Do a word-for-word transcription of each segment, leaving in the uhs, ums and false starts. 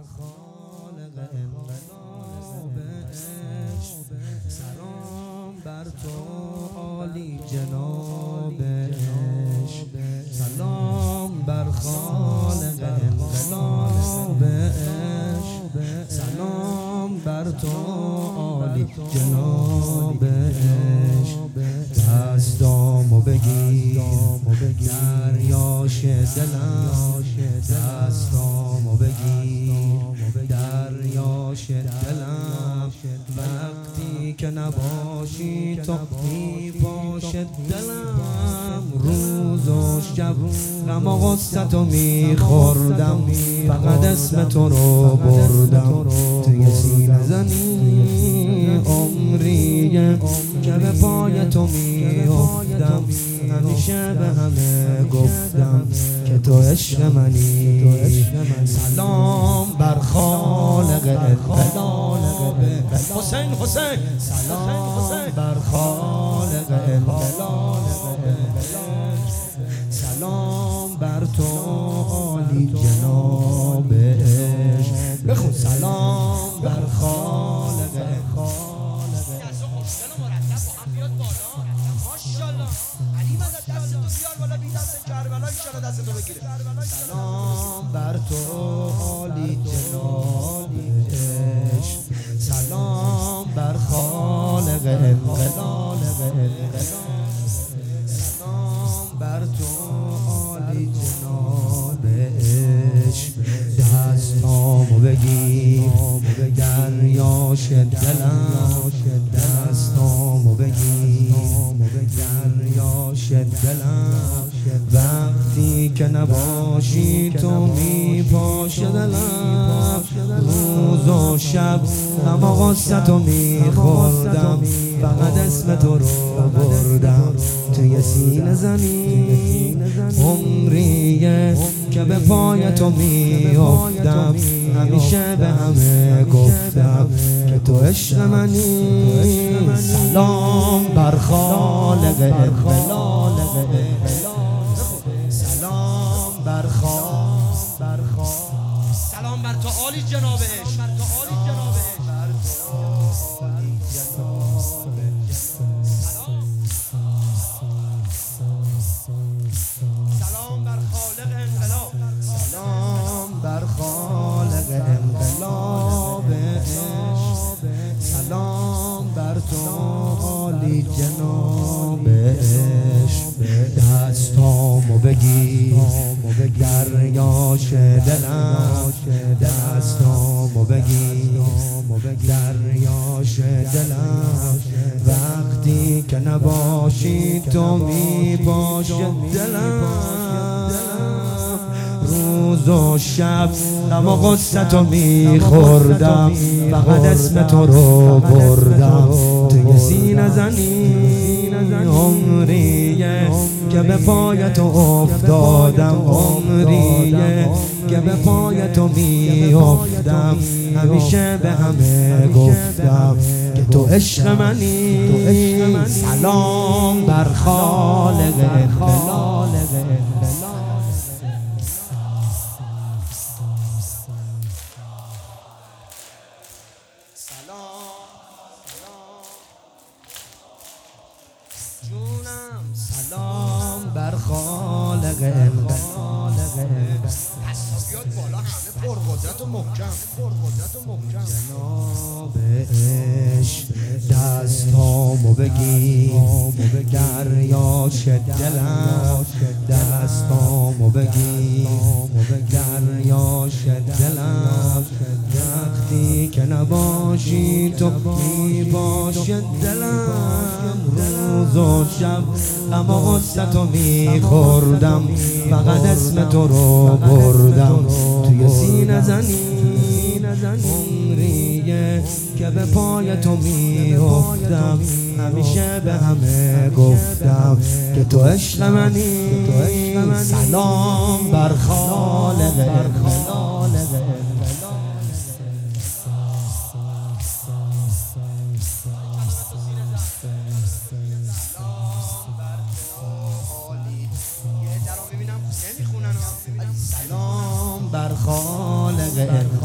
خالق انقلاب عشق، سلام بر تو عالی جناب عشق، سلام بر خالق انقلاب عشق، سلام بر تو عالی جناب عشق. دستامو بگیر دریاش دلم، دستامو بگیر دریاش دلم، وقتی که نباشی تو می باشد دلم. روز و شب غم و غصتو می خوردم، فقط اسم تو رو بردم. توی سینه زنی عمریه که به پای تو می افتم، همیشه به همه گفتم که تو عشق منی. سلام بر خالق انقلاب حسین حسین، سلام بر خالق انقلاب، سلام بر تو عالی جناب عشق. بخون سلام بر خالق انقلاب. سلام بر تو عالی جناب عشق، سلام بر خالق انقلاب، سلام بر تو عالی جناب عشق. دستامو بگیر دریاش دلم، دستامو بگیر دریاش دلم، وقتی که نباشی تو می باشه دلم. روز و شب غم و غصتو می خوردم، فقط اسم تو رو بردم. توی سینه زنی عمریه که به پای تو می افتم، همیشه به همه گفتم که تو عشق منی. سلام بر خالق انقلاب، سلام بر خالق، سلام بر تو عالی جناب عشق، سلام بر خالق انقلاب، سلام بر خالق انقلاب عشق، سلام بر تو عالی جناب عشق. دستامو بگیر دریاش دلم، دستامو بگیر دریاش دلم، وقتی که نباشی تو می باشد دلم. روز و شب غم و غصتو می خوردم، فقط اسم تو رو بردم. توی سینه زنی عمریه که به پای تو افتادم، عمریه که به پای تو می افتم، همیشه به همه گفتم که تو عشق منی. سلام بر خالق انقلاب، جونم سلام بر خالق انقلاب. حسابیات بالا، همه پرقدرت و محکم، پرقدرت و محکم. جناب عشق دستامو بگیر دریاش دلم، دستامو بگیر دریاش دلم، وقتی که نباشی تو می باشد دلم. روز و شب غم و غصتو می خوردم، فقط اسم تو رو بردم. توی سینه زنی عمریه که به پای تو می افتم، همیشه به همه گفتم که تو عشق منی. سلام بر خالق انقلاب، سلام بر خالق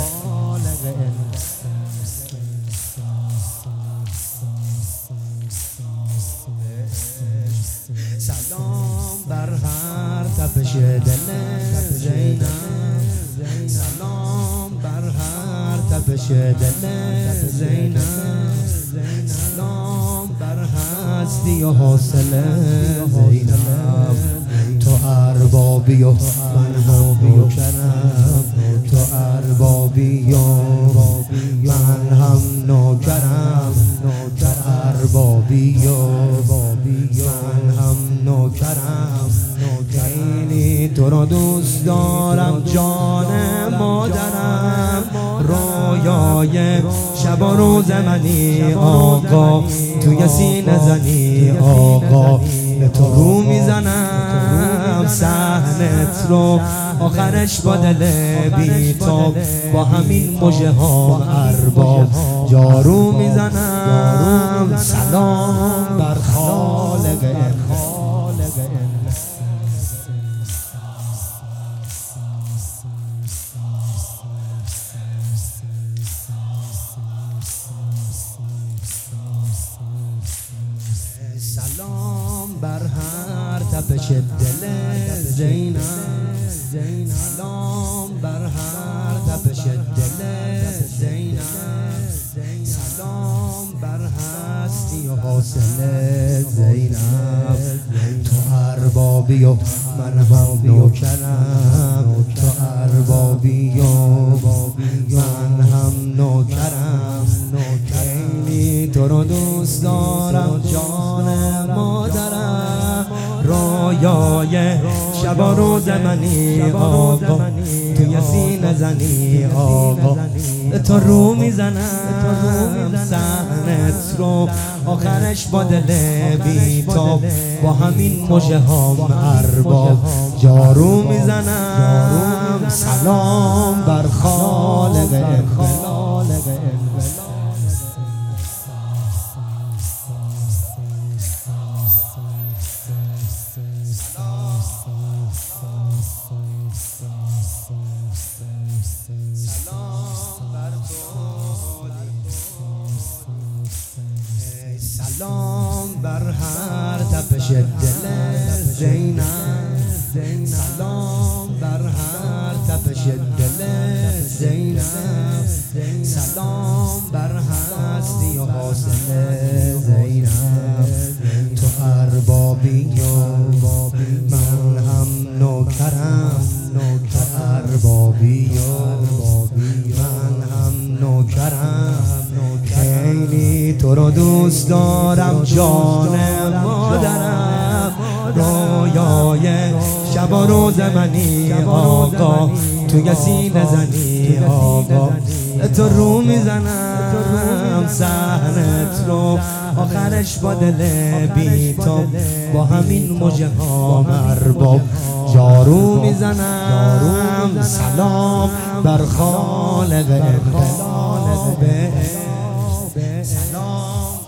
سلام بر هر تپش دل زینب، سلام بر هر تپش دل زینب، سلام بر هستی و حوصله زینب. تو اربابی و من هم نوکرم، تو اربابی و من هم نوکرم، تو اربابی و من هم نوکرم. خیلی تو رو دوست دارم جان مادرم، رویای شب و روز منی آقا، توی سینه زنی آقا. به تو رو میزنم صحنت رو، آخرش با دل بیتاب، با همین مژه ها ارباب جارو میزنم. سلام بر خالق سلام بر هر تپش دل زینب، سلام بر هر تپش دل زینب، سلام بر هستی و حوصله زینب. تو اربابی و من هم نوکرم، تو اربابی و من هم نوکرم. خیلی تو رو دوست دارم جان مادرم، رویای شب و روز منی آقا، توی سینه زنی آقا. تو رو میزنم صحنت رو، آخرش با دل بیتاب، با همین مژه هام ارباب جارو میزنم. سلام بر خالق سلام بر هر تپش دل زینب، سلام بر هر تپش دل زینب، سلام بر هستی و حوصله زینب. تو اربابی و من هم نوکرم، تو اربابی و من هم نوکرم. خیلی تو رو دوست دارم جان مادرم، رویای شب و روز منی آقا، توی سینه زنی آقا. تو رو میزنم صحنت رو، آخرش با دل بیتاب، با همین مژه ها ارباب جارو میزنم. سلام بر خالق انقلاب، سلام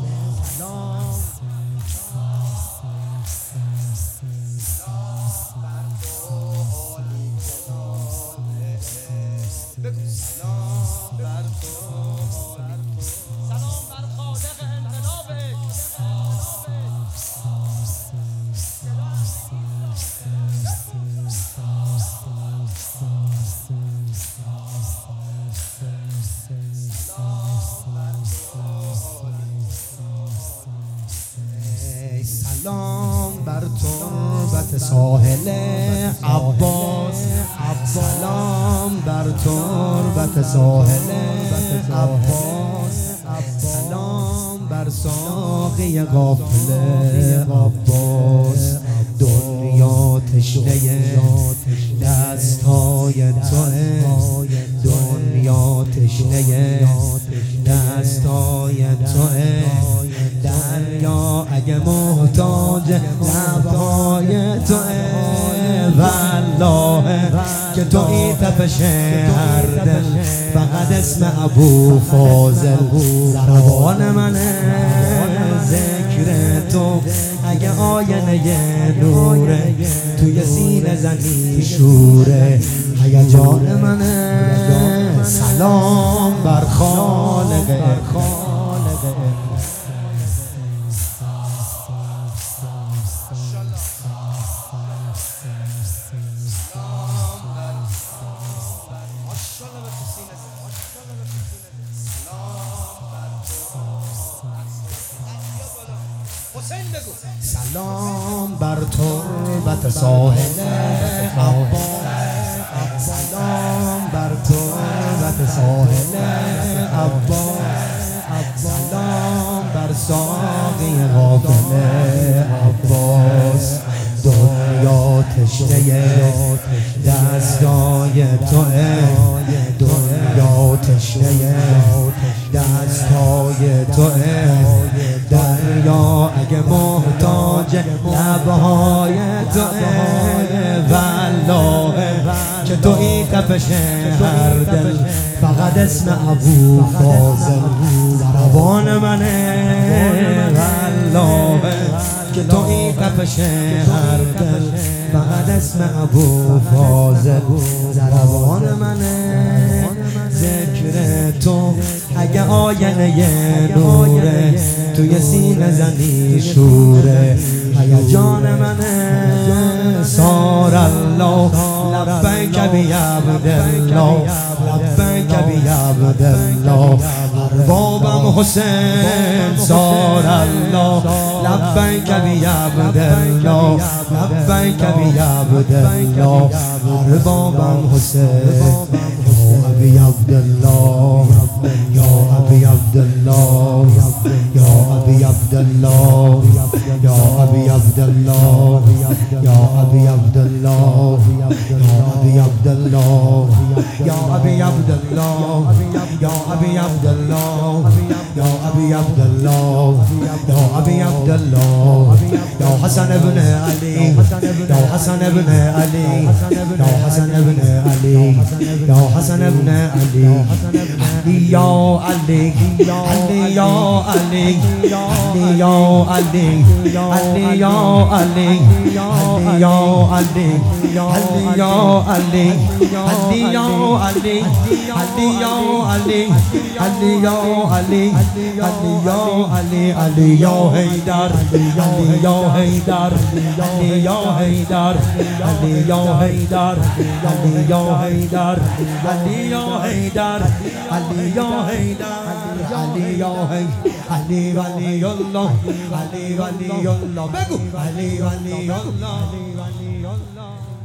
سلام بر تربت ساحل عباس، سلام بر تربت ساحل عباس، سلام بر ساقی غافل عباس. دنیا تشنه دستای توئه، دنیا تشنه دستای توئه. دریا اگه محتاج لبهای توئه، والله که تویی تپش هر دل. فقط اسم ابو فاضل زبان منه، ذکر تو اگه آینه نوره، توی سینه زنی شوره. اگه جان منه سلام بر خالق سلام بر تربت ساحل عباس سلام بر تربت ساحل عباس سلام بر ساقی غافل عباس دنیا تشنه دستای توئه دنیا تشنه دستای توئه دریا اگه محتاج لبهای توئه والله که تویی تپش هر دل فقط اسم ابو فاضل زبان منه والله که تویی تپش هر دل فقط اسم ابو فاضل زبان منه ذکر تو اگه آینه نوره توی سینه زنی شوره هیجان منه سار الله لبیک بی عبدالله لبیک بی عبدالله اربابم حسین سار الله لبیک بی عبدالله لبیک بی عبدالله اربابم حسین أبي عبد الله يا أبي عبد الله يا أبي عبد الله يا أبي عبد الله يا أبي عبد الله يا أبي عبد الله يا أبي عبد الله يا أبي عبد الله يا أبي عبد الله يا أبي عبد الله يا حسن بن علي يا حسن بن علي يا حسن بن علي يا حسن بن علي علي يا علي علي يا علي علي يا علي علي يا علي علي يا علي علي يا علي علي يا علي علي يا علي علي يا علي علي يا علي علي يا هيدر علي يا هيدر علي يا هيدر علي يا هيدر علي يا هيدر علي يا هيدر علي يا هيدر علي يا هيدر علي ولي الله علي ولي الله بگو علي ولي الله علي ولي الله